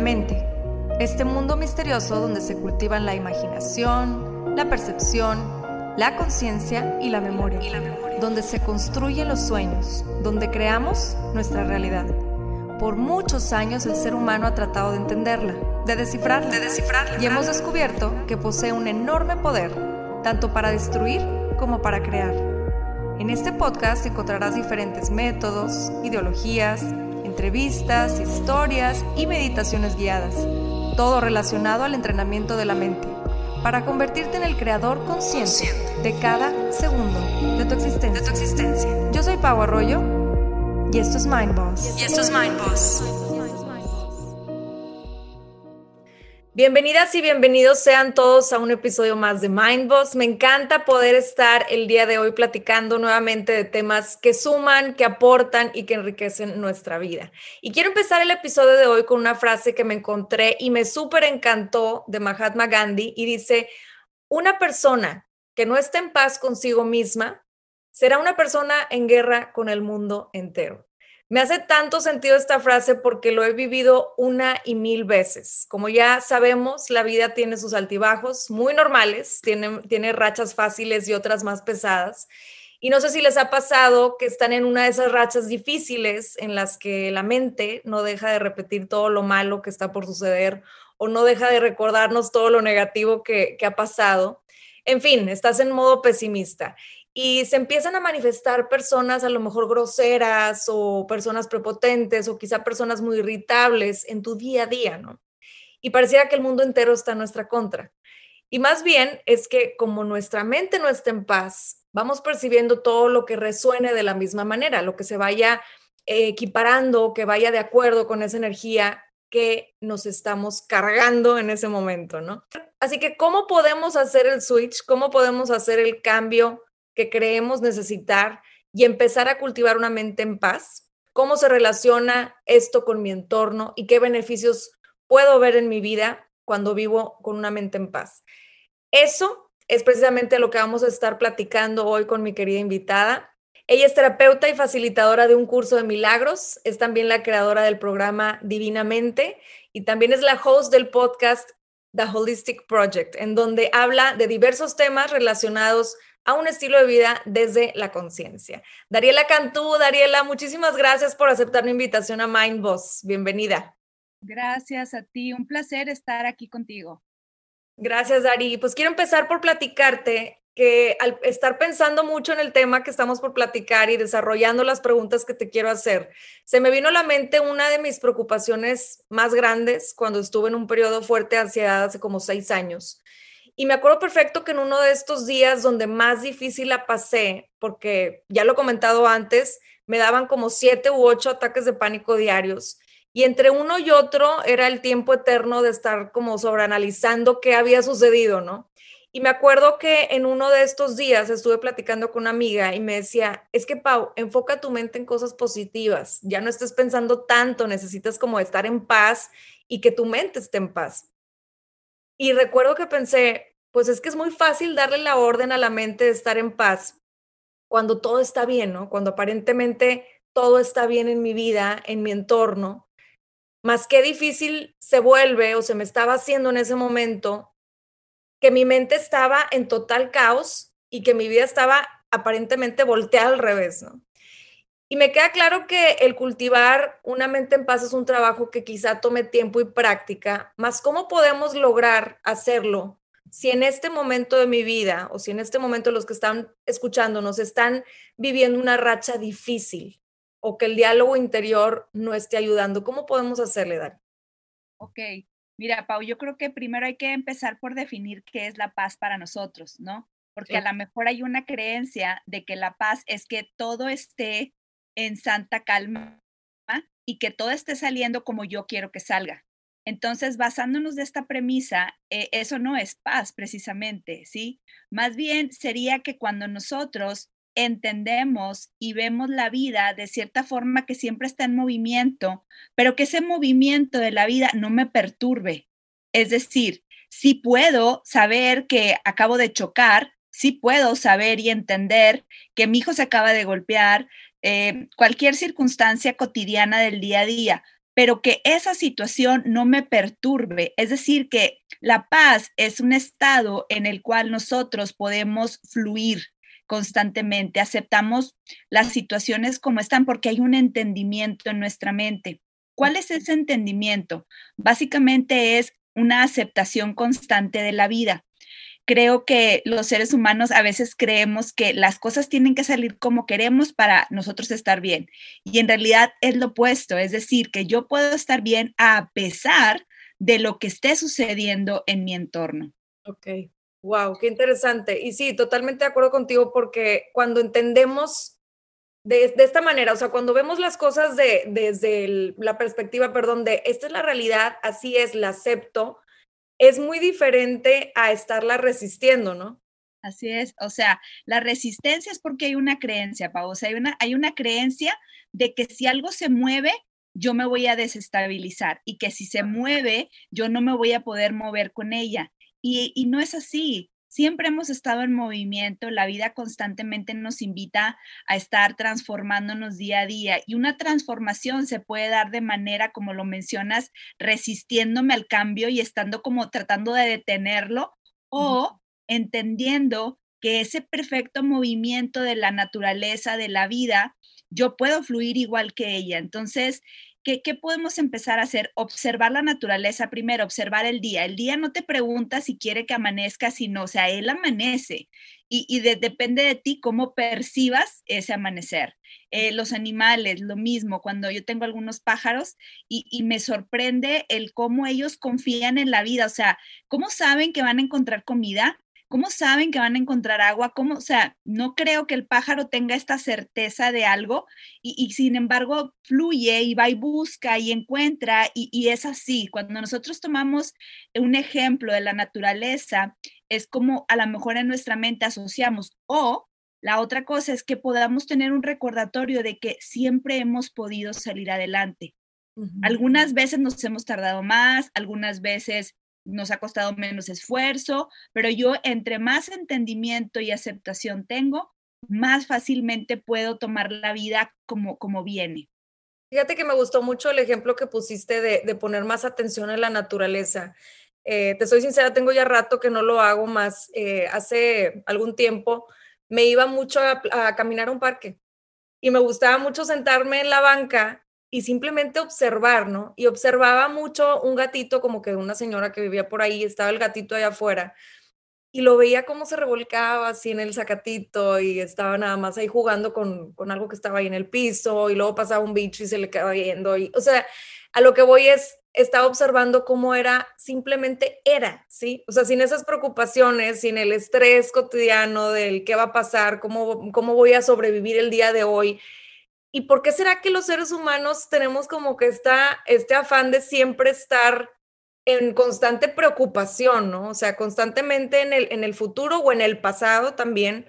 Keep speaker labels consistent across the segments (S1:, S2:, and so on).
S1: mente, este mundo misterioso donde se cultivan la imaginación, la percepción, la conciencia y la memoria, donde se construyen los sueños, donde creamos nuestra realidad. Por muchos años el ser humano ha tratado de entenderla, de descifrarla, y hemos descubierto que posee un enorme poder, tanto para destruir como para crear. En este podcast encontrarás diferentes métodos, ideologías, entrevistas, historias y meditaciones guiadas, todo relacionado al entrenamiento de la mente, para convertirte en el creador consciente de cada segundo de tu existencia. Yo soy Pau Arroyo y esto es Mind Boss. Bienvenidas y bienvenidos sean todos a un episodio más de Mind Boss. Me encanta poder estar el día de hoy platicando nuevamente de temas que suman, que aportan y que enriquecen nuestra vida. Y quiero empezar el episodio de hoy con una frase que me encontré y me súper encantó de Mahatma Gandhi y dice: una persona que no esté en paz consigo misma será una persona en guerra con el mundo entero. Me hace tanto sentido esta frase porque lo he vivido una y mil veces. Como ya sabemos, la vida tiene sus altibajos muy normales, tiene rachas fáciles y otras más pesadas. Y no sé si les ha pasado que están en una de esas rachas difíciles en las que la mente no deja de repetir todo lo malo que está por suceder o no deja de recordarnos todo lo negativo que ha pasado. En fin, estás en modo pesimista. Y se empiezan a manifestar personas a lo mejor groseras o personas prepotentes o quizá personas muy irritables en tu día a día, ¿no? Y pareciera que el mundo entero está en nuestra contra. Y más bien es que como nuestra mente no está en paz, vamos percibiendo todo lo que resuene de la misma manera, lo que se vaya equiparando, que vaya de acuerdo con esa energía que nos estamos cargando en ese momento, ¿no? Así que, ¿cómo podemos hacer el switch? ¿Cómo podemos hacer el cambio que creemos necesitar y empezar a cultivar una mente en paz? ¿Cómo se relaciona esto con mi entorno y qué beneficios puedo ver en mi vida cuando vivo con una mente en paz? Eso es precisamente lo que vamos a estar platicando hoy con mi querida invitada. Ella es terapeuta y facilitadora de un curso de milagros, es también la creadora del programa Divinamente y también es la host del podcast The Holistic Project, en donde habla de diversos temas relacionados a un estilo de vida desde la conciencia. Dariela Cantú, Dariela, muchísimas gracias por aceptar mi invitación a Mind Boss. Bienvenida.
S2: Gracias a ti, un placer estar aquí contigo.
S1: Gracias, Dari. Pues quiero empezar por platicarte que al estar pensando mucho en el tema que estamos por platicar y desarrollando las preguntas que te quiero hacer, se me vino a la mente una de mis preocupaciones más grandes cuando estuve en un periodo fuerte de ansiedad hace como 6 años. Y me acuerdo perfecto que en uno de estos días donde más difícil la pasé, porque ya lo he comentado antes, me daban como 7 u 8 ataques de pánico diarios. Y entre uno y otro era el tiempo eterno de estar como sobreanalizando qué había sucedido, ¿no? Y me acuerdo que en uno de estos días estuve platicando con una amiga y me decía, es que Pau, enfoca tu mente en cosas positivas, ya no estés pensando tanto, necesitas como estar en paz y que tu mente esté en paz. Y recuerdo que pensé, pues es que es muy fácil darle la orden a la mente de estar en paz cuando todo está bien, ¿no? Cuando aparentemente todo está bien en mi vida, en mi entorno. Más qué difícil se vuelve o se me estaba haciendo en ese momento que mi mente estaba en total caos y que mi vida estaba aparentemente volteada al revés, ¿no? Y me queda claro que el cultivar una mente en paz es un trabajo que quizá tome tiempo y práctica, más cómo podemos lograr hacerlo si en este momento de mi vida o si en este momento los que están escuchándonos están viviendo una racha difícil o que el diálogo interior no esté ayudando. ¿Cómo podemos hacerle, Dani?
S2: Ok, mira, Pau, yo creo que primero hay que empezar por definir qué es la paz para nosotros, ¿no? Porque a lo mejor hay una creencia de que la paz es que todo esté en santa calma y que todo esté saliendo como yo quiero que salga. Entonces, basándonos de esta premisa, eso no es paz precisamente, ¿sí? Más bien sería que cuando nosotros entendemos y vemos la vida de cierta forma que siempre está en movimiento, pero que ese movimiento de la vida no me perturbe. Es decir, sí puedo saber que acabo de chocar, sí puedo saber y entender que mi hijo se acaba de golpear, cualquier circunstancia cotidiana del día a día, pero que esa situación no me perturbe. Es decir, que la paz es un estado en el cual nosotros podemos fluir constantemente, aceptamos las situaciones como están porque hay un entendimiento en nuestra mente. ¿Cuál es ese entendimiento? Básicamente es una aceptación constante de la vida. Creo que los seres humanos a veces creemos que las cosas tienen que salir como queremos para nosotros estar bien. Y en realidad es lo opuesto, es decir, que yo puedo estar bien a pesar de lo que esté sucediendo en mi entorno.
S1: Ok, wow, qué interesante. Y sí, totalmente de acuerdo contigo porque cuando entendemos de esta manera, o sea, cuando vemos las cosas desde la perspectiva, perdón, de esta es la realidad, así es, la acepto, es muy diferente a estarla resistiendo, ¿no?
S2: Así es, o sea, la resistencia es porque hay una creencia, Pau, o sea, hay una creencia de que si algo se mueve, yo me voy a desestabilizar y que si se mueve, yo no me voy a poder mover con ella. Y no es así. Siempre hemos estado en movimiento, la vida constantemente nos invita a estar transformándonos día a día y una transformación se puede dar de manera, como lo mencionas, resistiéndome al cambio y estando como tratando de detenerlo
S1: Ujú.
S2: o entendiendo que ese perfecto movimiento de la naturaleza, de la vida, yo puedo fluir igual que ella. Entonces, ¿qué podemos empezar a hacer? Observar la naturaleza primero, observar el día. El día no te pregunta si quiere que amanezca, sino, o sea, él amanece. Depende de ti cómo percibas ese amanecer. Los animales, lo mismo, cuando yo tengo algunos pájaros y me sorprende el cómo ellos confían en la vida, o sea, ¿cómo saben que van a encontrar comida? ¿Cómo saben que van a encontrar agua? ¿Cómo? O sea, no creo que el pájaro tenga esta certeza de algo y sin embargo fluye y va y busca y encuentra y es así. Cuando nosotros tomamos un ejemplo de la naturaleza, es como a lo mejor en nuestra mente asociamos o la otra cosa es que podamos tener un recordatorio de que siempre hemos podido salir adelante.
S1: Ujú.
S2: Algunas veces nos hemos tardado más, algunas veces nos ha costado menos esfuerzo, pero yo entre más entendimiento y aceptación tengo, más fácilmente puedo tomar la vida como viene.
S1: Fíjate que me gustó mucho el ejemplo que pusiste de poner más atención en la naturaleza. Te soy sincera, tengo ya rato que no lo hago más. Hace algún tiempo me iba mucho a caminar a un parque y me gustaba mucho sentarme en la banca y simplemente observar, ¿no? Y observaba mucho un gatito, como que una señora que vivía por ahí, estaba el gatito allá afuera y lo veía cómo se revolcaba así en el zacatito y estaba nada más ahí jugando con algo que estaba ahí en el piso y luego pasaba un bicho y se le quedaba viendo. Y, o sea, a lo que voy es, estaba observando cómo era, simplemente era, ¿sí? O sea, sin esas preocupaciones, sin el estrés cotidiano del qué va a pasar, cómo voy a sobrevivir el día de hoy. ¿Y por qué será que los seres humanos tenemos como que este afán de siempre estar en constante preocupación, ¿no? O sea, constantemente en el futuro o en el pasado también.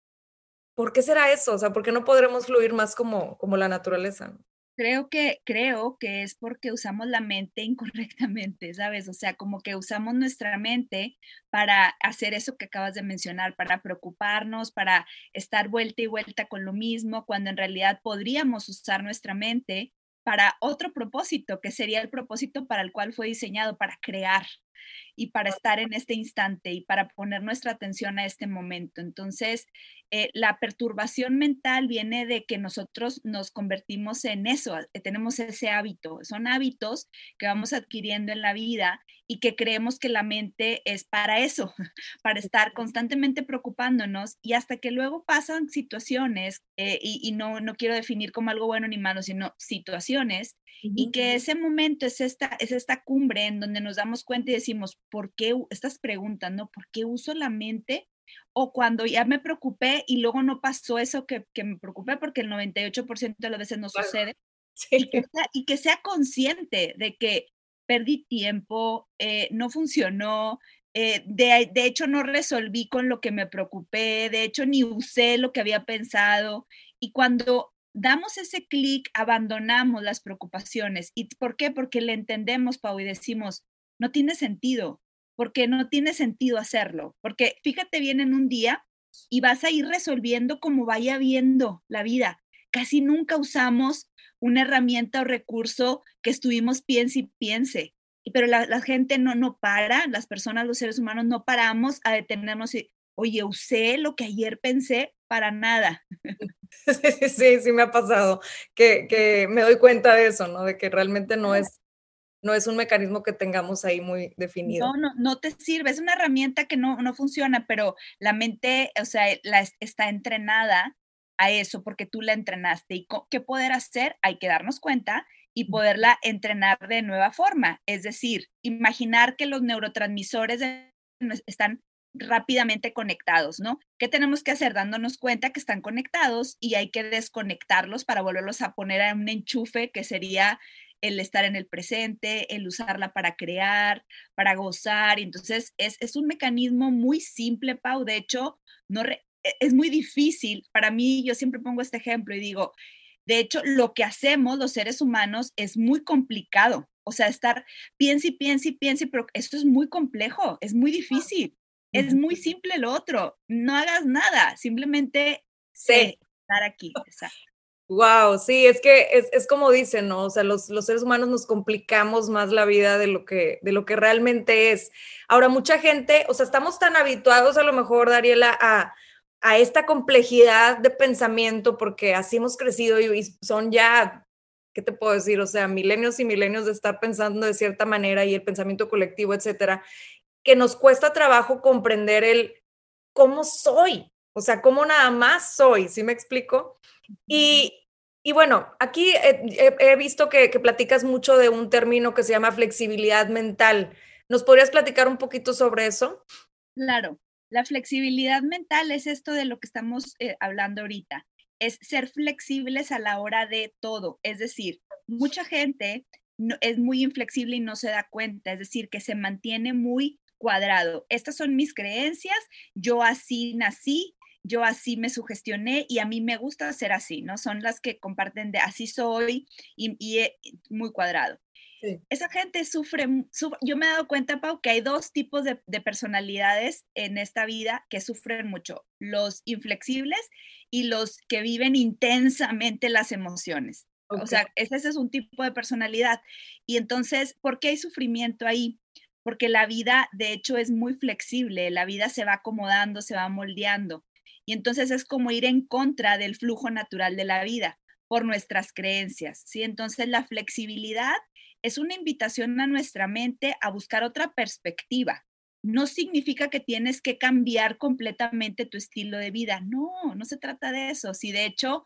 S1: ¿Por qué será eso? O sea, ¿por qué no podremos fluir más como la naturaleza, no?
S2: Creo que es porque usamos la mente incorrectamente, ¿sabes? O sea, como que usamos nuestra mente para hacer eso que acabas de mencionar, para preocuparnos, para estar vuelta y vuelta con lo mismo, cuando en realidad podríamos usar nuestra mente para otro propósito, que sería el propósito para el cual fue diseñado, para crear y para estar en este instante y para poner nuestra atención a este momento. Entonces, la perturbación mental viene de que nosotros nos convertimos en eso, tenemos ese hábito, son hábitos que vamos adquiriendo en la vida y que creemos que la mente es para eso, para estar constantemente preocupándonos y hasta que luego pasan situaciones, y no quiero definir como algo bueno ni malo, sino situaciones y
S1: Ujú.
S2: que ese momento es esta cumbre en donde nos damos cuenta y decimos, ¿por qué estas preguntas, no? ¿Por qué uso la mente? O cuando ya me preocupé y luego no pasó eso que me preocupé, porque el 98% de las veces no
S1: Claro.
S2: sucede,
S1: Sí.
S2: y que sea consciente de que perdí tiempo, no funcionó, de hecho no resolví con lo que me preocupé, de hecho ni usé lo que había pensado. Y cuando damos ese clic, abandonamos las preocupaciones. ¿Y por qué? Porque le entendemos, Pau, y decimos, no tiene sentido, porque no tiene sentido hacerlo, porque fíjate bien en un día y vas a ir resolviendo como vaya viendo la vida. casi nunca usamos una herramienta o recurso que estuvimos piense y piense. Pero la gente no para, las personas, los seres humanos no paramos a detenernos y, oye, usé lo que ayer pensé para nada.
S1: Sí, me ha pasado que me doy cuenta de eso, ¿no? De que realmente no es un mecanismo que tengamos ahí muy definido.
S2: No te sirve, es una herramienta que no funciona, pero la mente, o sea, está entrenada a eso porque tú la entrenaste. ¿Y qué poder hacer? Hay que darnos cuenta y poderla entrenar de nueva forma. Es decir, imaginar que los neurotransmisores están rápidamente conectados, ¿no? ¿Qué tenemos que hacer? Dándonos cuenta que están conectados y hay que desconectarlos para volverlos a poner a un enchufe que sería el estar en el presente, el usarla para crear, para gozar. Y entonces es un mecanismo muy simple, Pau. De hecho, es muy difícil. Para mí, yo siempre pongo este ejemplo y digo, de hecho, lo que hacemos los seres humanos es muy complicado. O sea, piense y piense y piense, pero esto es muy complejo, es muy difícil. Es muy simple lo otro. No hagas nada, simplemente
S1: Sí.
S2: estar aquí. Exacto.
S1: Wow, sí, es que es como dicen, ¿no? O sea, los seres humanos nos complicamos más la vida de lo que realmente es. Ahora, mucha gente, o sea, estamos tan habituados a lo mejor, Dariela, a esta complejidad de pensamiento, porque así hemos crecido y son ya, ¿qué te puedo decir? O sea, milenios y milenios de estar pensando de cierta manera y el pensamiento colectivo, etcétera, que nos cuesta trabajo comprender el cómo soy, o sea, cómo nada más soy, ¿sí me explico? Y bueno, aquí he visto que platicas mucho de un término que se llama flexibilidad mental. ¿Nos podrías platicar un poquito sobre eso?
S2: Claro, la flexibilidad mental es esto de lo que estamos hablando ahorita, es ser flexibles a la hora de todo, es decir, mucha gente es muy inflexible y no se da cuenta, es decir, que se mantiene muy cuadrado. Estas son mis creencias, yo así nací, yo así me sugestioné y a mí me gusta ser así, ¿no? Son las que comparten de así soy y muy cuadrado.
S1: Sí.
S2: Esa gente yo me he dado cuenta, Pau, que hay dos tipos de personalidades en esta vida que sufren mucho, los inflexibles y los que viven intensamente las emociones. O
S1: Ok.
S2: sea, ese es un tipo de personalidad. Y entonces, ¿por qué hay sufrimiento ahí? Porque la vida, de hecho, es muy flexible, la vida se va acomodando, se va moldeando. Y entonces es como ir en contra del flujo natural de la vida por nuestras creencias, ¿sí? Entonces, la flexibilidad es una invitación a nuestra mente a buscar otra perspectiva. No significa que tienes que cambiar completamente tu estilo de vida. No se trata de eso. Si de hecho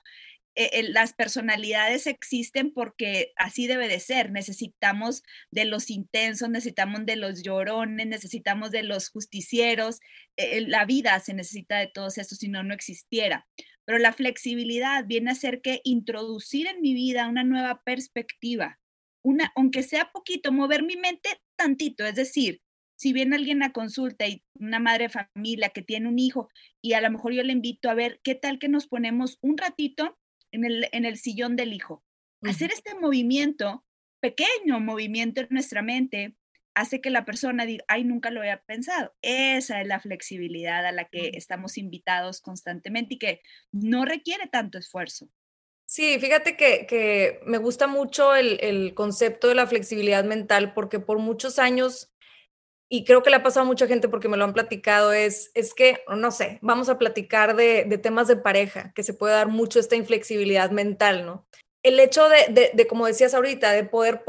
S2: las personalidades existen porque así debe de ser. Necesitamos de los intensos, necesitamos de los llorones, necesitamos de los justicieros. La vida se necesita de todos estos, si no, no existiera. Pero la flexibilidad viene a ser que introducir en mi vida una nueva perspectiva, aunque sea poquito, mover mi mente tantito, es decir, si viene alguien a consulta y una madre de familia que tiene un hijo y a lo mejor yo le invito a ver qué tal que nos ponemos un ratito en el sillón del hijo.
S1: Ujú.
S2: Hacer este movimiento, pequeño movimiento en nuestra mente, hace que la persona diga, ay, nunca lo había pensado. Esa es la flexibilidad a la que estamos invitados constantemente y que no requiere tanto esfuerzo.
S1: Sí, fíjate que me gusta mucho el concepto de la flexibilidad mental porque por muchos años, y creo que le ha pasado a mucha gente porque me lo han platicado, es que, no sé, vamos a platicar de temas de pareja, que se puede dar mucho esta inflexibilidad mental, ¿no? El hecho de como decías ahorita, de poder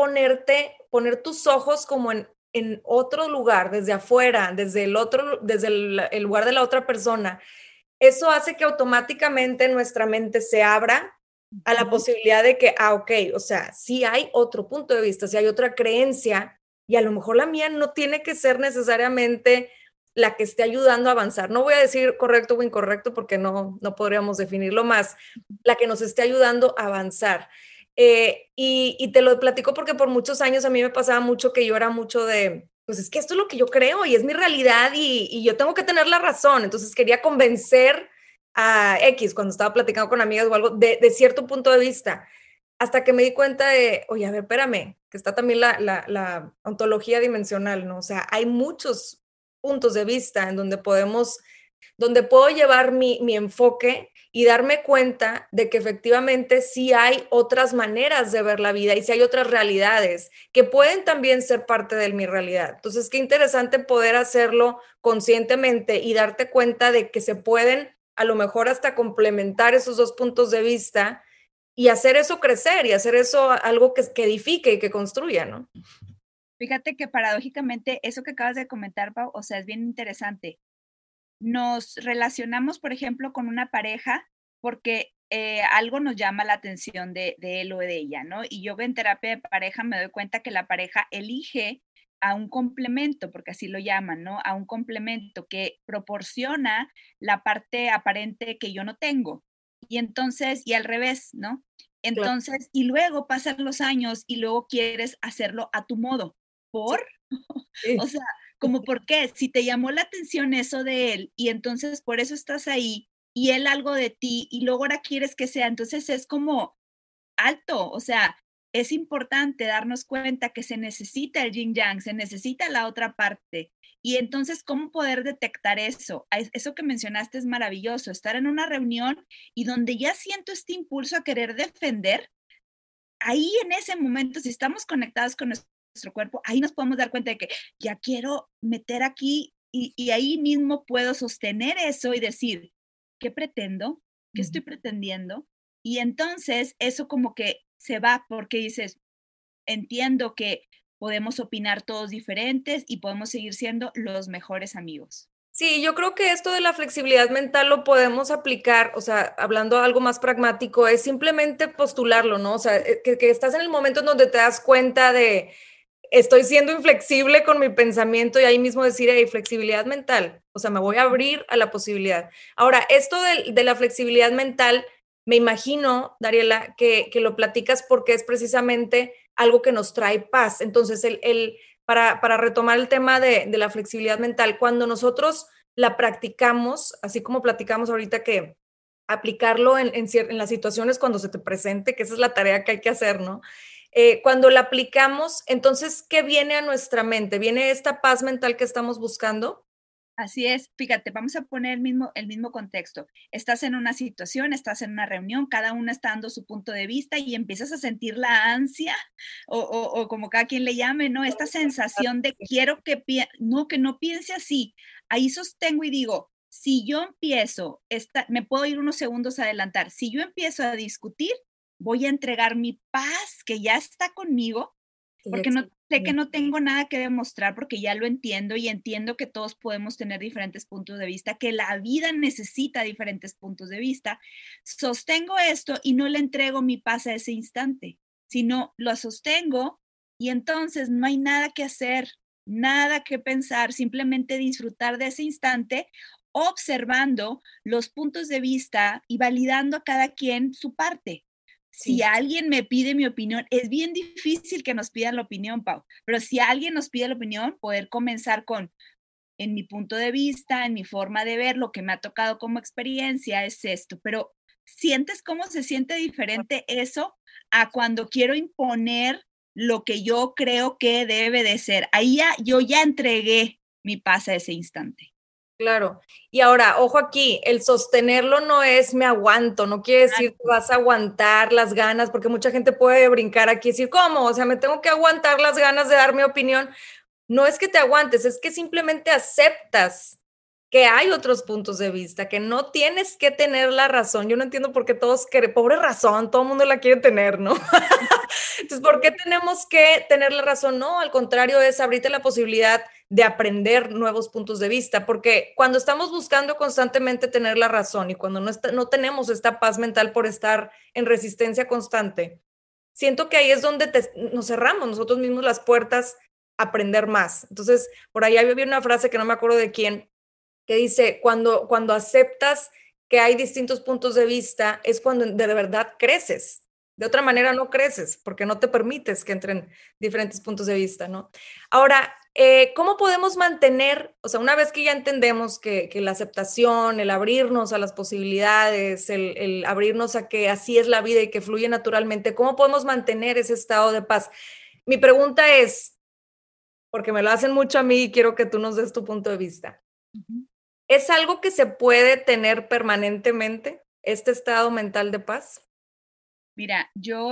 S1: poner tus ojos como en otro lugar, desde afuera, desde el lugar de la otra persona, eso hace que automáticamente nuestra mente se abra a la
S2: Ujú.
S1: posibilidad de que, ok, o sea, sí hay otro punto de vista, sí hay otra creencia, y a lo mejor la mía no tiene que ser necesariamente la que esté ayudando a avanzar. No voy a decir correcto o incorrecto porque no podríamos definirlo más, la que nos esté ayudando a avanzar. Y te lo platico porque por muchos años a mí me pasaba mucho que yo era mucho de, pues es que esto es lo que yo creo y es mi realidad y yo tengo que tener la razón. Entonces quería convencer a X cuando estaba platicando con amigas o algo de cierto punto de vista, hasta que me di cuenta de, oye, a ver, espérame, que está también la ontología dimensional, ¿no? O sea, hay muchos puntos de vista en donde podemos donde puedo llevar mi enfoque y darme cuenta de que efectivamente sí hay otras maneras de ver la vida y sí hay otras realidades que pueden también ser parte de mi realidad. Entonces, qué interesante poder hacerlo conscientemente y darte cuenta de que se pueden a lo mejor hasta complementar esos dos puntos de vista y hacer eso crecer y hacer eso algo que edifique y que construya, ¿no?
S2: Fíjate que paradójicamente eso que acabas de comentar, Pau, o sea, es bien interesante. Nos relacionamos, por ejemplo, con una pareja porque algo nos llama la atención de él o de ella, ¿no? Y yo en terapia de pareja me doy cuenta que la pareja elige a un complemento, porque así lo llaman, ¿no? A un complemento que proporciona la parte aparente que yo no tengo. Y entonces, y al revés, ¿no?
S1: Claro.
S2: Entonces, y luego pasan los años y luego quieres hacerlo a tu modo.
S1: Sí,
S2: ¿Por? O
S1: sí.
S2: sea, como por qué, si te llamó la atención eso de él y entonces por eso estás ahí y él algo de ti y luego ahora quieres que sea, entonces es como alto, o sea, es importante darnos cuenta que se necesita el yin yang, se necesita la otra parte. Y entonces, ¿cómo poder detectar eso? Eso que mencionaste es maravilloso, estar en una reunión y donde ya siento este impulso a querer defender, ahí en ese momento, si estamos conectados con nuestro cuerpo, ahí nos podemos dar cuenta de que ya quiero meter aquí y ahí mismo puedo sostener eso y decir, ¿qué pretendo? ¿Qué estoy pretendiendo? Y entonces eso como que se va porque dices, entiendo que podemos opinar todos diferentes y podemos seguir siendo los mejores amigos.
S1: Sí, yo creo que esto de la flexibilidad mental lo podemos aplicar, o sea, hablando algo más pragmático, es simplemente postularlo, ¿no? O sea, que estás en el momento en donde te das cuenta de, estoy siendo inflexible con mi pensamiento y ahí mismo decir, hey, flexibilidad mental, o sea, me voy a abrir a la posibilidad. Ahora, esto de la flexibilidad mental, me imagino, Dariela, que lo platicas porque es precisamente algo que nos trae paz. Entonces, para retomar el tema de la flexibilidad mental, cuando nosotros la practicamos, así como platicamos ahorita que aplicarlo en las situaciones cuando se te presente, que esa es la tarea que hay que hacer, ¿no? Cuando la aplicamos, entonces, ¿qué viene a nuestra mente? ¿Viene esta paz mental que estamos buscando?
S2: Así es, fíjate, vamos a poner el mismo contexto. Estás en una situación, estás en una reunión, cada uno está dando su punto de vista y empiezas a sentir la ansia o como cada quien le llame, ¿no? Esta sensación de quiero no, que no piense así. Ahí sostengo y digo, si yo empiezo, me puedo ir unos segundos a adelantar, si yo empiezo a discutir, voy a entregar mi paz que ya está conmigo
S1: Que ya
S2: porque no sé que
S1: existe.
S2: no tengo nada que demostrar, porque ya lo entiendo y entiendo que todos podemos tener diferentes puntos de vista, que la vida necesita diferentes puntos de vista. Sostengo esto y no le entrego mi paz a ese instante, sino lo sostengo y entonces no hay nada que hacer, nada que pensar, simplemente disfrutar de ese instante observando los puntos de vista y validando a cada quien su parte. Si
S1: Sí.
S2: alguien me pide mi opinión, es bien difícil que nos pidan la opinión, Pau, pero si alguien nos pide la opinión, poder comenzar con, en mi punto de vista, en mi forma de ver, lo que me ha tocado como experiencia es esto, pero ¿sientes cómo se siente diferente eso a cuando quiero imponer lo que yo creo que debe de ser? Ahí ya, yo ya entregué mi paz a ese instante.
S1: Claro. Y ahora, ojo aquí, el sostenerlo no es me aguanto, no quiere decir que vas a aguantar las ganas, porque mucha gente puede brincar aquí y decir, ¿cómo? O sea, me tengo que aguantar las ganas de dar mi opinión. No es que te aguantes, es que simplemente aceptas que hay otros puntos de vista, que no tienes que tener la razón. Yo no entiendo por qué todos quieren, pobre razón, todo el mundo la quiere tener, ¿no? Entonces, ¿por qué tenemos que tener la razón? No, al contrario, es abrirte la posibilidad de aprender nuevos puntos de vista, porque cuando estamos buscando constantemente tener la razón y cuando no tenemos esta paz mental por estar en resistencia constante, siento que ahí es donde nos cerramos nosotros mismos las puertas a aprender más. Entonces, por ahí había una frase que no me acuerdo de quién, que dice, cuando aceptas que hay distintos puntos de vista, es cuando de verdad creces. De otra manera no creces, porque no te permites que entren diferentes puntos de vista, ¿no? Ahora, ¿cómo podemos mantener, o sea, una vez que ya entendemos que la aceptación, el abrirnos a las posibilidades, el abrirnos a que así es la vida y que fluye naturalmente, ¿cómo podemos mantener ese estado de paz? Mi pregunta es, porque me lo hacen mucho a mí y quiero que tú nos des tu punto de vista.
S2: Ujú.
S1: ¿Es algo que se puede tener permanentemente, este estado mental de paz?
S2: Mira,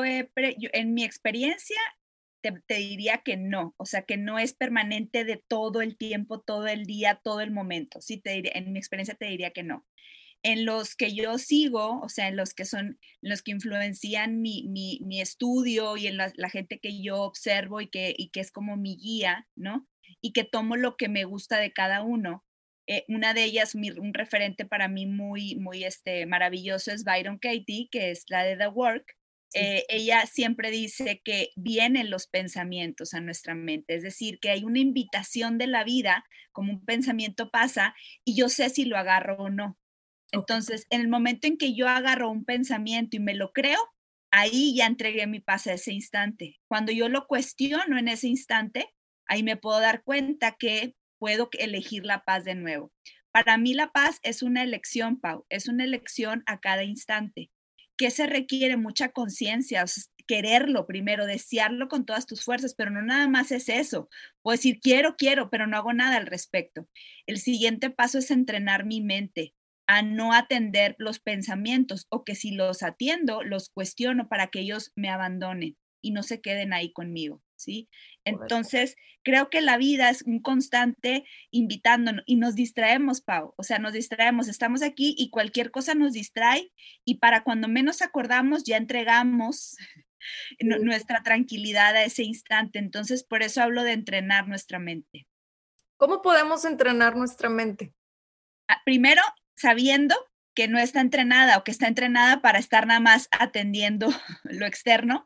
S2: en mi experiencia te diría que no, o sea, que no es permanente de todo el tiempo, todo el día, todo el momento. Sí, en mi experiencia te diría que no. En los que yo sigo, o sea, los que influencian mi estudio y en la gente que yo observo y que es como mi guía, ¿no? Y que tomo lo que me gusta de cada uno. Una de ellas, un referente para mí muy maravilloso es Byron Katie, que es la de The Work.
S1: Sí.
S2: Ella siempre dice que vienen los pensamientos a nuestra mente, es decir, que hay una invitación de la vida, como un pensamiento pasa, y yo sé si lo agarro o no.
S1: Okey.
S2: Entonces, en el momento en que yo agarro un pensamiento y me lo creo, ahí ya entregué mi paz a ese instante. Cuando yo lo cuestiono en ese instante, ahí me puedo dar cuenta que puedo elegir la paz de nuevo. Para mí la paz es una elección, Pau, es una elección a cada instante. Que se requiere mucha conciencia, o sea, quererlo primero, desearlo con todas tus fuerzas, pero no nada más es eso. Puedo decir, quiero, pero no hago nada al respecto. El siguiente paso es entrenar mi mente a no atender los pensamientos o que si los atiendo, los cuestiono para que ellos me abandonen y no se queden ahí conmigo, ¿sí?
S1: Correcto.
S2: Entonces, creo que la vida es un constante invitándonos y nos distraemos, Pau, o sea, nos distraemos, estamos aquí y cualquier cosa nos distrae y para cuando menos acordamos ya entregamos
S1: Sí.
S2: nuestra tranquilidad a ese instante. Entonces, por eso hablo de entrenar nuestra mente.
S1: ¿Cómo podemos entrenar nuestra mente?
S2: Primero, sabiendo que no está entrenada o que está entrenada para estar nada más atendiendo lo externo,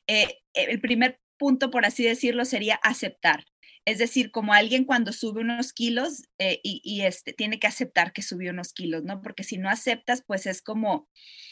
S2: el primer punto, por así decirlo, sería aceptar. Es decir, como alguien cuando sube unos kilos tiene que aceptar que subió unos kilos, ¿no? Porque si no aceptas, pues es como,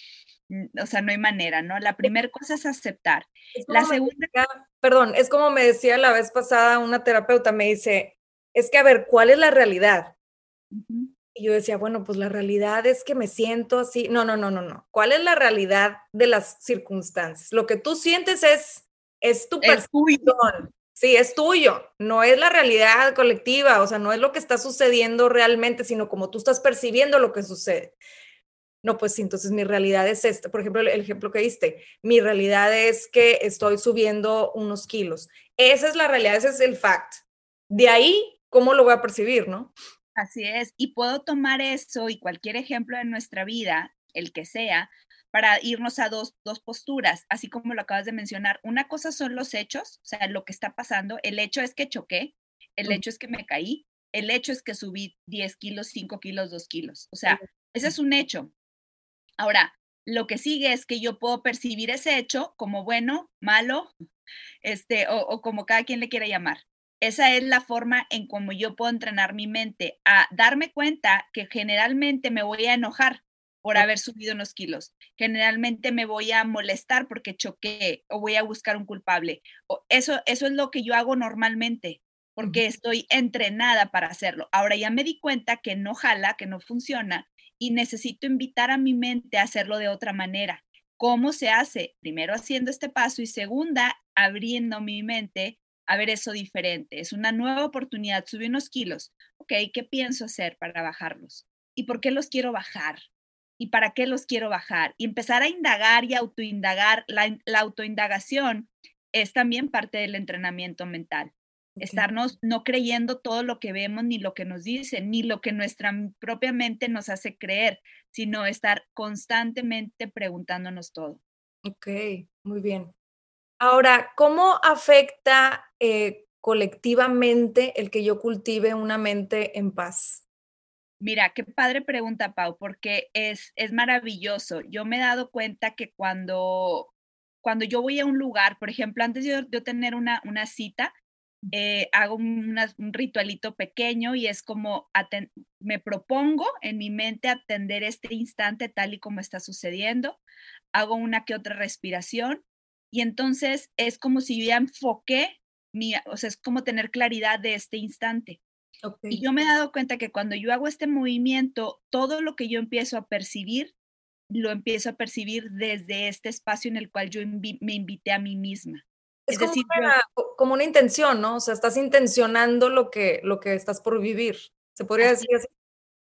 S2: o sea, no hay manera, ¿no? La primera cosa es aceptar.
S1: Es como
S2: La
S1: me
S2: segunda,
S1: decía perdón, es como me decía la vez pasada una terapeuta, me dice: "Es que, a ver, ¿cuál es la realidad?".
S2: ujú,
S1: Y yo decía: "Bueno, pues la realidad es que me siento así". No, no, no, no, no. ¿Cuál es la realidad de las circunstancias? Lo que tú sientes es tu
S2: es tuyo.
S1: percepción. Sí, es tuyo, no es la realidad colectiva, o sea, no es lo que está sucediendo realmente, sino como tú estás percibiendo lo que sucede. No, pues sí, entonces mi realidad es esta. Por ejemplo, el ejemplo que diste, mi realidad es que estoy subiendo unos kilos. Esa es la realidad, ese es el fact. De ahí, ¿cómo lo voy a percibir, no?
S2: Así es, y puedo tomar eso y cualquier ejemplo de nuestra vida, el que sea, para irnos a dos posturas, así como lo acabas de mencionar. Una cosa son los hechos, o sea, lo que está pasando. El hecho es que choqué, el
S1: Ujú.
S2: hecho es que me caí, el hecho es que subí 10 kilos, 5 kilos, 2 kilos. O
S1: El
S2: sea, ese es un hecho. Ahora, lo que sigue es que yo puedo percibir ese hecho como bueno, malo, o como cada quien le quiera llamar. Esa es la forma en cómo yo puedo entrenar mi mente a darme cuenta que generalmente me voy a enojar por haber subido unos kilos. Generalmente me voy a molestar porque choqué o voy a buscar un culpable. Eso es lo que yo hago normalmente
S1: Ujú.
S2: porque estoy entrenada para hacerlo. Ahora ya me di cuenta que no jala, que no funciona y necesito invitar a mi mente a hacerlo de otra manera. ¿Cómo se hace? Primero haciendo este paso y segunda, abriendo mi mente a ver eso diferente. Es una nueva oportunidad. Subí unos kilos. Ok, ¿qué pienso hacer para bajarlos? ¿Y por qué los quiero bajar? ¿Y para qué los quiero bajar? Y empezar a indagar y autoindagar. La autoindagación es también parte del entrenamiento mental.
S1: Okey,
S2: Estarnos no creyendo todo lo que vemos, ni lo que nos dicen, ni lo que nuestra propia mente nos hace creer, sino estar constantemente preguntándonos todo.
S1: okey, muy bien. Ahora, ¿cómo afecta, colectivamente el que yo cultive una mente en paz?
S2: Mira, qué padre pregunta, Pau, porque es maravilloso. Yo me he dado cuenta que cuando yo voy a un lugar, por ejemplo, antes de yo tener una cita, hago un ritualito pequeño y es como me propongo en mi mente atender este instante tal y como está sucediendo, hago una que otra respiración y entonces es como si yo ya enfoqué o sea, es como tener claridad de este instante. Y
S1: Okey,
S2: yo me he dado cuenta que cuando yo hago este movimiento, todo lo que yo empiezo a percibir, lo empiezo a percibir desde este espacio en el cual yo me invité a mí misma.
S1: es
S2: Es decir, yo
S1: como una intención, ¿no? O sea, estás intencionando lo que estás por vivir, ¿se podría
S2: así
S1: decir así?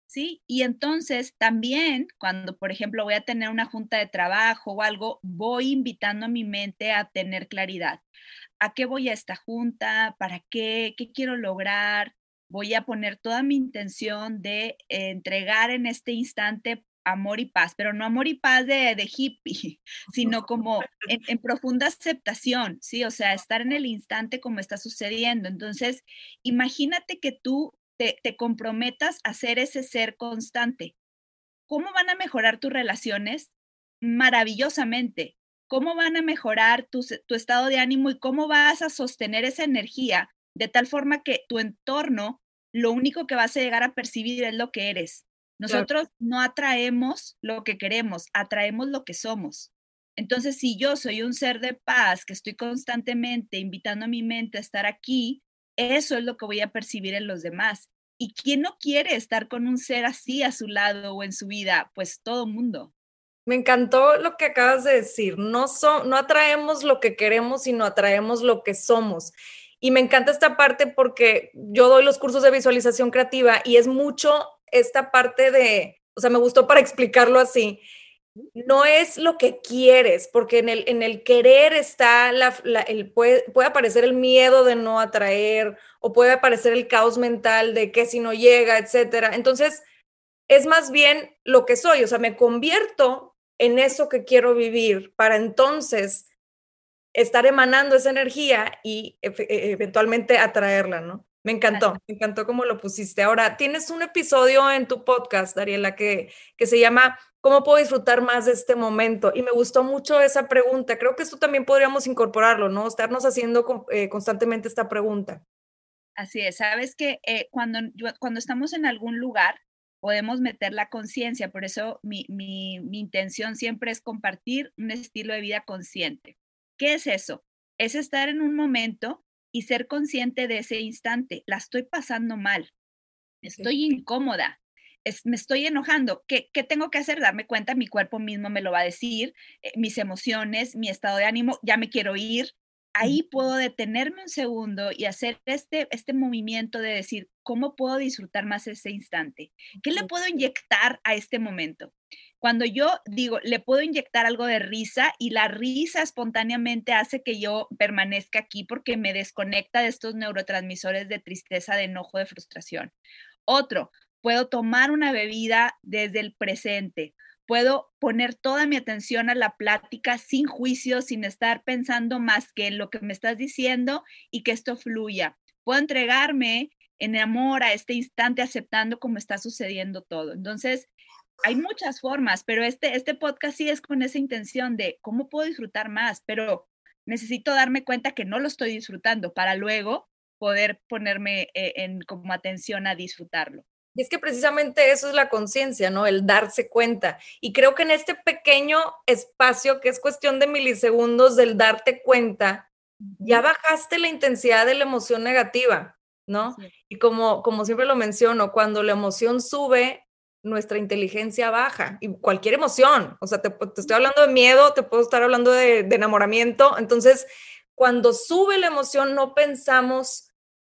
S2: ¿sí? Y entonces también cuando, por ejemplo, voy a tener una junta de trabajo o algo, voy invitando a mi mente a tener claridad. ¿A qué voy a esta junta? ¿Para qué? ¿Qué quiero lograr? Voy a poner toda mi intención de entregar en este instante amor y paz, pero no amor y paz de hippie, sino como en profunda aceptación, ¿sí? O sea, estar en el instante como está sucediendo. Entonces, imagínate que tú te comprometas a ser ese ser constante. ¿Cómo van a mejorar tus relaciones? Maravillosamente. ¿Cómo van a mejorar tu estado de ánimo y cómo vas a sostener esa energía de tal forma que tu entorno, lo único que vas a llegar a percibir es lo que eres?
S1: Claro.
S2: Nosotros no atraemos lo que queremos, atraemos lo que somos. Entonces, si yo soy un ser de paz, que estoy constantemente invitando a mi mente a estar aquí, eso es lo que voy a percibir en los demás. ¿Y quién no quiere estar con un ser así a su lado o en su vida? Pues todo mundo.
S1: Me encantó lo que acabas de decir. No atraemos lo que queremos, sino atraemos lo que somos. Y me encanta esta parte porque yo doy los cursos de visualización creativa y es mucho esta parte de, o sea, me gustó para explicarlo así. No es lo que quieres, porque en el querer está puede aparecer el miedo de no atraer o puede aparecer el caos mental de que si no llega, etcétera. Entonces, es más bien lo que soy, o sea, me convierto en eso que quiero vivir para entonces estar emanando esa energía y eventualmente atraerla, ¿no? Me encantó cómo lo pusiste. Ahora, tienes un episodio en tu podcast, Dariela, que se llama ¿Cómo puedo disfrutar más de este momento? Y me gustó mucho esa pregunta. Creo que esto también podríamos incorporarlo, ¿no? Estarnos haciendo constantemente esta pregunta.
S2: Así es, sabes que cuando estamos en algún lugar podemos meter la conciencia, por eso mi intención siempre es compartir un estilo de vida consciente. ¿Qué es eso? Es estar en un momento y ser consciente de ese instante. La estoy pasando mal,
S1: Okay.
S2: estoy incómoda, me estoy enojando. ¿Qué tengo que hacer? Darme cuenta, mi cuerpo mismo me lo va a decir, mis emociones, mi estado de ánimo, ya me quiero ir. Ahí puedo detenerme un segundo y hacer este movimiento de decir, ¿cómo puedo disfrutar más ese instante? ¿Qué le puedo inyectar a este momento? Cuando yo digo, le puedo inyectar algo de risa y la risa espontáneamente hace que yo permanezca aquí porque me desconecta de estos neurotransmisores de tristeza, de enojo, de frustración. Otro, puedo tomar una bebida desde el presente. Puedo poner toda mi atención a la plática sin juicio, sin estar pensando más que en lo que me estás diciendo y que esto fluya. Puedo entregarme en amor a este instante, aceptando cómo está sucediendo todo. Entonces, hay muchas formas, pero este podcast sí es con esa intención de cómo puedo disfrutar más, pero necesito darme cuenta que no lo estoy disfrutando para luego poder ponerme en como atención a disfrutarlo.
S1: Y es que precisamente eso es la conciencia, ¿no? El darse cuenta. Y creo que en este pequeño espacio, que es cuestión de milisegundos del darte cuenta, ya
S2: Ujú.
S1: bajaste la intensidad de la emoción negativa, ¿no?
S2: Así es.
S1: Y como siempre lo menciono, cuando la emoción sube, nuestra inteligencia baja. Y cualquier emoción, o sea, te estoy hablando de miedo, te puedo estar hablando de enamoramiento. Entonces, cuando sube la emoción, no pensamos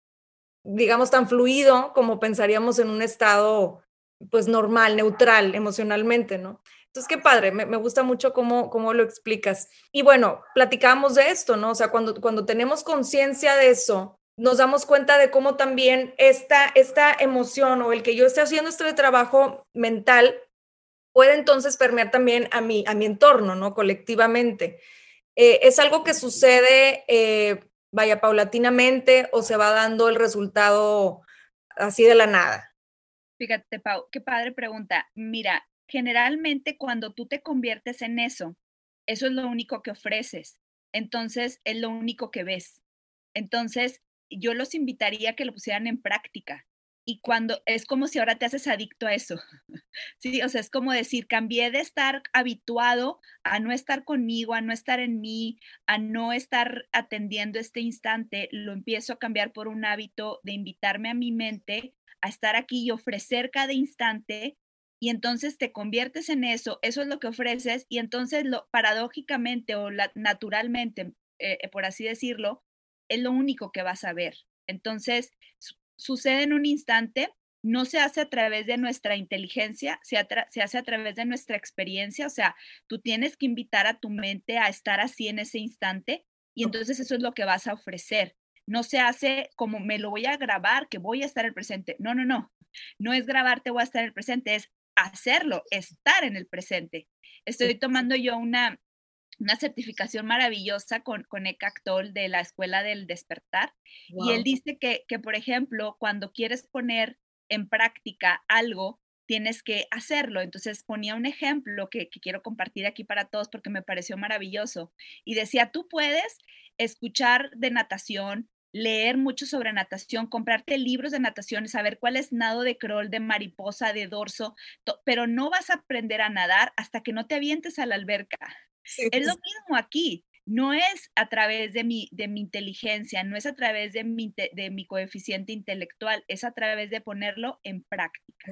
S1: digamos, tan fluido como pensaríamos en un estado, pues, normal, neutral emocionalmente, ¿no? Entonces, qué padre, me gusta mucho cómo lo explicas. Y bueno, platicábamos de esto, ¿no? O sea, cuando tenemos conciencia de eso, nos damos cuenta de cómo también esta emoción o el que yo esté haciendo este trabajo mental puede entonces permear también a mi entorno, ¿no? Colectivamente. ¿Es algo que sucede, vaya, paulatinamente o se va dando el resultado así de la nada?
S2: Fíjate, Pau, qué padre pregunta. Mira, generalmente cuando tú te conviertes en eso es lo único que ofreces. Entonces, es lo único que ves. Entonces, yo los invitaría a que lo pusieran en práctica. Y cuando es como si ahora te haces adicto a eso. Sí, o sea, es como decir, cambié de estar habituado a no estar conmigo, a no estar en mí, a no estar atendiendo este instante, lo empiezo a cambiar por un hábito de invitarme a mi mente a estar aquí y ofrecer cada instante, y entonces te conviertes en eso es lo que ofreces, y entonces paradójicamente o naturalmente, por así decirlo, es lo único que vas a ver. Entonces, sucede en un instante, no se hace a través de nuestra inteligencia, se hace a través de nuestra experiencia. O sea, tú tienes que invitar a tu mente a estar así en ese instante y entonces eso es lo que vas a ofrecer. No se hace como me lo voy a grabar, que voy a estar en el presente. No, no, no. No es grabarte, voy a estar en el presente, es hacerlo, estar en el presente. Estoy tomando yo una certificación maravillosa con Eckhart Tolle de la Escuela del Despertar. Y él
S1: Wow.
S2: dice que, por ejemplo, cuando quieres poner en práctica algo, tienes que hacerlo. Entonces ponía un ejemplo que quiero compartir aquí para todos porque me pareció maravilloso. Y decía, tú puedes escuchar de natación, leer mucho sobre natación, comprarte libros de natación, saber cuál es nado de crawl, de mariposa, de dorso, pero no vas a aprender a nadar hasta que no te avientes a la alberca.
S1: Sí,
S2: Es lo
S1: sí.
S2: mismo aquí. No es a través de mi inteligencia, no es a través de mi coeficiente intelectual, es a través de ponerlo en práctica.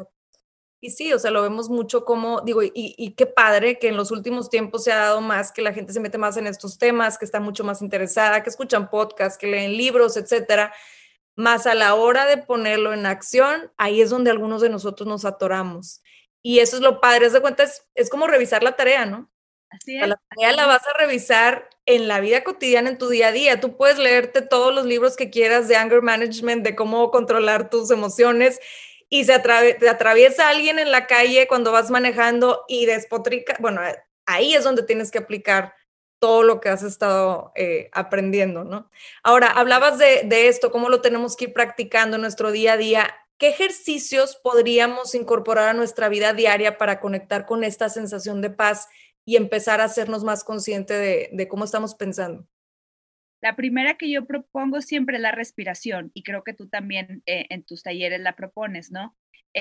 S1: Y sí, o sea, lo vemos mucho como, digo, y qué padre que en los últimos tiempos se ha dado más, que la gente se mete más en estos temas, que está mucho más interesada, que escuchan podcasts, que leen libros, etcétera. Más a la hora de ponerlo en acción, ahí es donde algunos de nosotros nos atoramos. Y eso es lo padre, haz de cuenta, es como revisar la tarea, ¿no?
S2: Así
S1: Sea,
S2: es,
S1: la tarea la
S2: así es.
S1: vas a revisar en la vida cotidiana, en tu día a día. Tú puedes leerte todos los libros que quieras de anger management, de cómo controlar tus emociones, y te atraviesa alguien en la calle cuando vas manejando y despotrica. Bueno, ahí es donde tienes que aplicar todo lo que has estado aprendiendo, ¿no? Ahora, hablabas de esto, cómo lo tenemos que ir practicando en nuestro día a día. ¿Qué ejercicios podríamos incorporar a nuestra vida diaria para conectar con esta sensación de paz y empezar a hacernos más consciente de cómo estamos pensando?
S2: La primera que yo propongo siempre es la respiración y creo que tú también en tus talleres la propones, ¿no?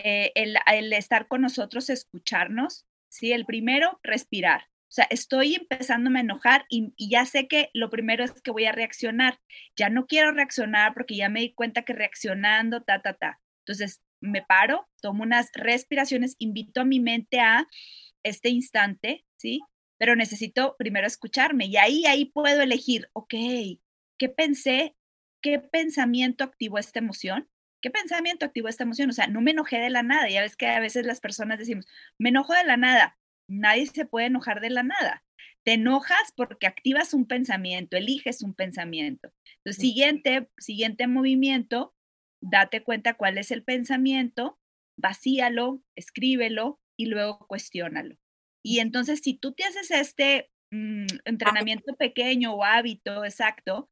S2: El estar con nosotros, escucharnos, ¿sí? El primero, respirar. O sea, estoy empezándome a enojar y ya sé que lo primero es que voy a reaccionar. Ya no quiero reaccionar porque ya me di cuenta que reaccionando, ta, ta, ta. Entonces, me paro, tomo unas respiraciones, invito a mi mente a este instante, ¿sí? Pero necesito primero escucharme y ahí puedo elegir, ok, ¿qué pensé? ¿Qué pensamiento activó esta emoción? ¿Qué pensamiento activó esta emoción? O sea, no me enojé de la nada. Ya ves que a veces las personas decimos, me enojo de la nada. Nadie se puede enojar de la nada. Te enojas porque activas un pensamiento, eliges un pensamiento. Entonces, siguiente movimiento, date cuenta cuál es el pensamiento, vacíalo, escríbelo y luego cuestiónalo. Y entonces, si tú te haces este entrenamiento pequeño o hábito, exacto,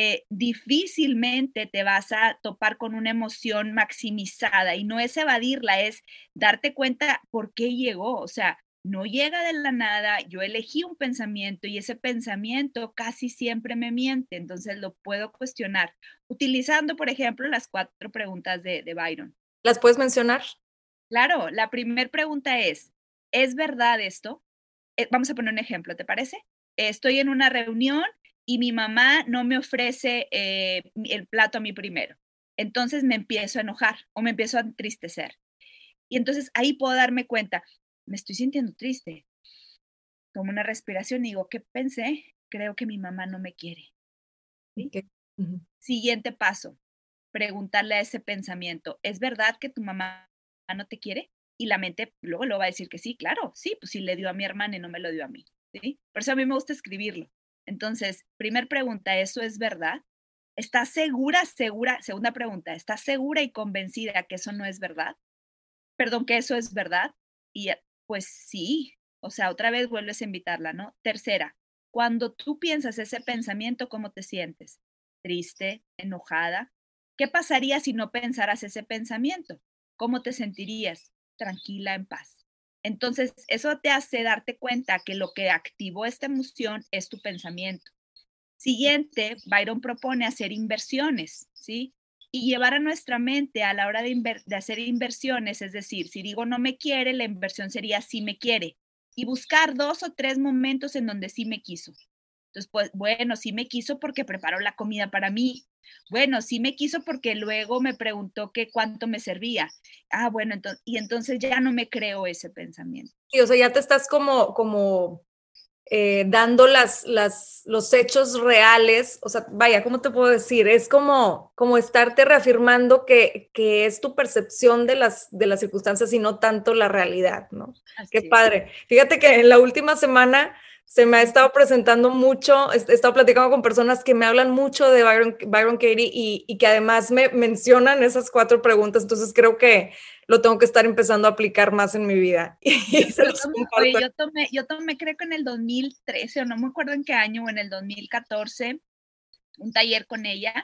S2: difícilmente te vas a topar con una emoción maximizada y no es evadirla, es darte cuenta por qué llegó. O sea, no llega de la nada, yo elegí un pensamiento y ese pensamiento casi siempre me miente, entonces lo puedo cuestionar utilizando, por ejemplo, las 4 preguntas de Byron.
S1: ¿Las puedes mencionar?
S2: Claro, la primera pregunta ¿es verdad esto? Vamos a poner un ejemplo, ¿te parece? Estoy en una reunión y mi mamá no me ofrece el plato a mí primero. Entonces me empiezo a enojar o me empiezo a entristecer. Y entonces ahí puedo darme cuenta, me estoy sintiendo triste. Tomo una respiración y digo, ¿qué pensé? Creo que mi mamá no me quiere. ¿Sí?
S1: Okey. Ujú.
S2: Siguiente paso, preguntarle a ese pensamiento, ¿es verdad que tu mamá no te quiere? Y la mente luego lo va a decir que sí, claro, sí, pues sí le dio a mi hermana y no me lo dio a mí, ¿sí? Por eso a mí me gusta escribirlo. Entonces, primer pregunta, ¿eso es verdad? ¿Estás segura? Segunda pregunta, ¿estás segura y convencida que eso no es verdad? Perdón, que eso es verdad. Y pues sí, o sea, otra vez vuelves a invitarla, ¿no? Tercera, cuando tú piensas ese pensamiento, ¿cómo te sientes? ¿Triste? ¿Enojada? ¿Qué pasaría si no pensaras ese pensamiento? ¿Cómo te sentirías? Tranquila, en paz. Entonces, eso te hace darte cuenta que lo que activó esta emoción es tu pensamiento. Siguiente, Byron propone hacer inversiones, ¿sí? Y llevar a nuestra mente a la hora de hacer inversiones, es decir, si digo no me quiere, la inversión sería sí me quiere. Y buscar 2 o 3 momentos en donde sí me quiso. Entonces, pues, bueno, sí me quiso porque preparó la comida para mí. Bueno, sí me quiso porque luego me preguntó que cuánto me servía. Ah, bueno, entonces ya no me creo ese pensamiento.
S1: Sí, o sea, ya te estás como dando los hechos reales. O sea, vaya, ¿cómo te puedo decir? Es como estarte reafirmando que es tu percepción de las circunstancias y no tanto la realidad, ¿no?
S2: Así
S1: Qué
S2: es.
S1: padre. Fíjate que en la última semana se me ha estado presentando mucho, he estado platicando con personas que me hablan mucho de Byron Katie y que además me mencionan esas 4 preguntas, entonces creo que lo tengo que estar empezando a aplicar más en mi vida. Y se los comparto.
S2: Yo tomé, creo que en el 2013, o no me acuerdo en qué año, o en el 2014, un taller con ella.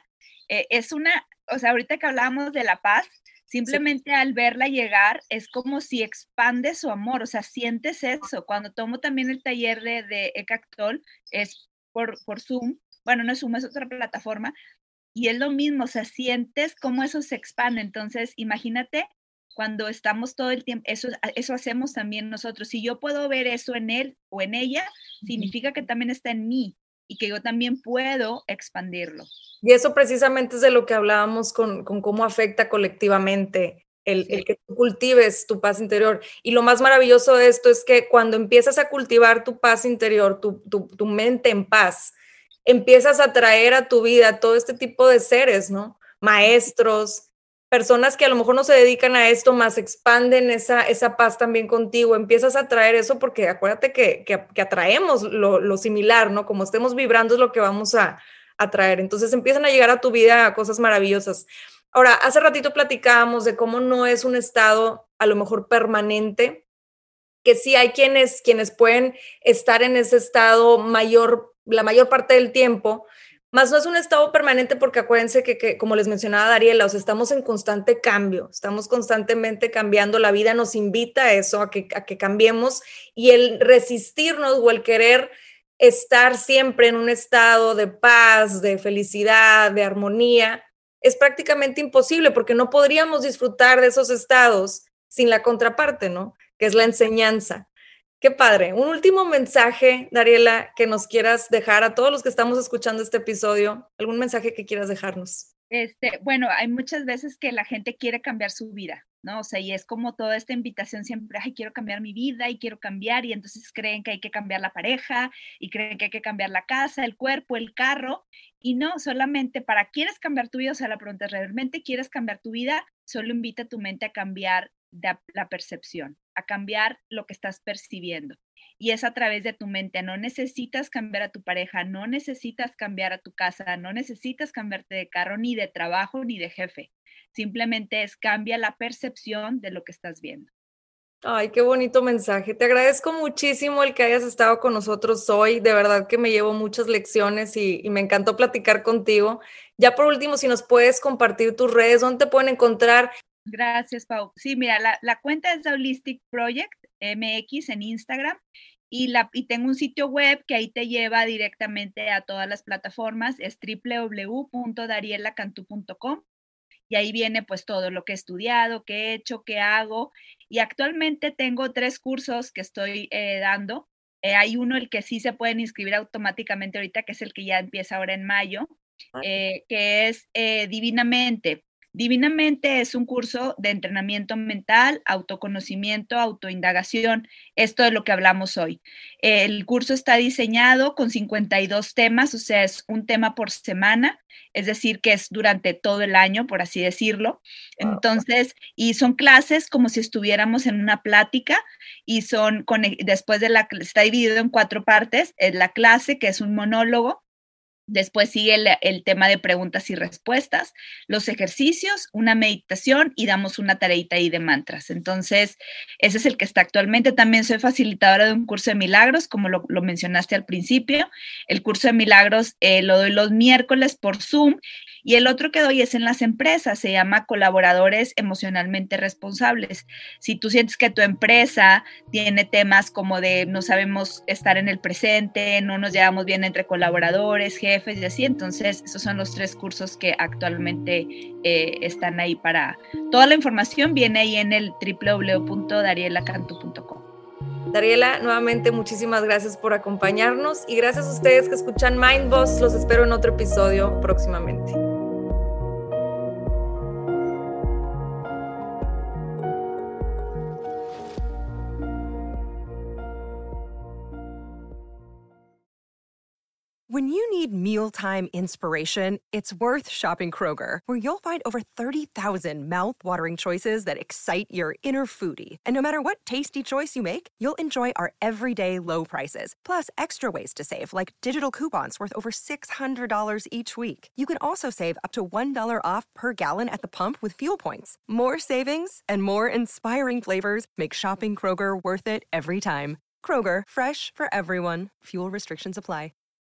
S2: O sea, ahorita que hablábamos de la paz, simplemente al verla llegar, es como si expande su amor, o sea, sientes eso. Cuando tomo también el taller de Eckhart Tolle, es por Zoom, bueno, no es Zoom, es otra plataforma, y es lo mismo, o sea, sientes cómo eso se expande. Entonces, imagínate cuando estamos todo el tiempo, eso hacemos también nosotros. Si yo puedo ver eso en él o en ella, significa que también está en mí y que yo también puedo expandirlo.
S1: Y eso precisamente es de lo que hablábamos con cómo afecta colectivamente el que tú cultives tu paz interior. Y lo más maravilloso de esto es que cuando empiezas a cultivar tu paz interior, tu mente en paz, empiezas a traer a tu vida todo este tipo de seres, ¿no? Maestros, personas que a lo mejor no se dedican a esto, más expanden esa paz también contigo. Empiezas a traer eso porque acuérdate que atraemos lo similar, ¿no? Como estemos vibrando es lo que vamos a atraer. Entonces empiezan a llegar a tu vida cosas maravillosas. Ahora, hace ratito platicábamos de cómo no es un estado a lo mejor permanente, que sí hay quienes pueden estar en ese estado la mayor parte del tiempo, más no es un estado permanente porque acuérdense que como les mencionaba Dariela, o sea, estamos en constante cambio, estamos constantemente cambiando, la vida nos invita a eso, a que cambiemos, y el resistirnos o el querer estar siempre en un estado de paz, de felicidad, de armonía, es prácticamente imposible porque no podríamos disfrutar de esos estados sin la contraparte, ¿no? Que es la enseñanza. Qué padre. Un último mensaje, Dariela, que nos quieras dejar a todos los que estamos escuchando este episodio. ¿Algún mensaje que quieras dejarnos?
S2: Bueno, hay muchas veces que la gente quiere cambiar su vida, ¿no? O sea, y es como toda esta invitación siempre, ay, quiero cambiar mi vida y quiero cambiar, y entonces creen que hay que cambiar la pareja y creen que hay que cambiar la casa, el cuerpo, el carro, y no, solamente para, ¿quieres cambiar tu vida? O sea, la pregunta es, ¿realmente quieres cambiar tu vida? Solo invita a tu mente a cambiar la percepción, a cambiar lo que estás percibiendo. Y es a través de tu mente. No necesitas cambiar a tu pareja, no necesitas cambiar a tu casa, no necesitas cambiarte de carro, ni de trabajo, ni de jefe. Simplemente es cambia la percepción de lo que estás viendo.
S1: Ay, qué bonito mensaje. Te agradezco muchísimo el que hayas estado con nosotros hoy. De verdad que me llevo muchas lecciones y me encantó platicar contigo. Ya por último, si nos puedes compartir tus redes, ¿dónde te pueden encontrar?
S2: Gracias, Pau. Sí, mira, la cuenta es de Holistic Project MX en Instagram y tengo un sitio web que ahí te lleva directamente a todas las plataformas, es www.darielacantu.com y ahí viene pues todo lo que he estudiado, qué he hecho, qué hago. Y actualmente tengo 3 cursos que estoy dando. Hay uno el que sí se pueden inscribir automáticamente ahorita, que es el que ya empieza ahora en mayo, que es Divinamente. Divinamente es un curso de entrenamiento mental, autoconocimiento, autoindagación. Esto es lo que hablamos hoy. El curso está diseñado con 52 temas, o sea, es un tema por semana, es decir, que es durante todo el año, por así decirlo. Entonces, y son clases como si estuviéramos en una plática y después está dividido en 4 partes, es la clase, que es un monólogo. Después sigue el tema de preguntas y respuestas, los ejercicios, una meditación y damos una tareita ahí de mantras. Entonces, ese es el que está actualmente. También soy facilitadora de un curso de milagros, como lo mencionaste al principio. El curso de milagros lo doy los miércoles por Zoom y el otro que doy es en las empresas, se llama Colaboradores Emocionalmente Responsables. Si tú sientes que tu empresa tiene temas como de no sabemos estar en el presente, no nos llevamos bien entre colaboradores, jefes y así, entonces esos son los 3 cursos que actualmente están ahí para... Toda la información viene ahí en el www.darielacantu.com.
S1: Dariela, nuevamente muchísimas gracias por acompañarnos y gracias a ustedes que escuchan Mindboss. Los espero en otro episodio próximamente.
S3: When you need mealtime inspiration, it's worth shopping Kroger, where you'll find over 30,000 mouth-watering choices that excite your inner foodie. And no matter what tasty choice you make, you'll enjoy our everyday low prices, plus extra ways to save, like digital coupons worth over $600 each week. You can also save up to $1 off per gallon at the pump with fuel points. More savings and more inspiring flavors make shopping Kroger worth it every time. Kroger, fresh for everyone. Fuel restrictions apply.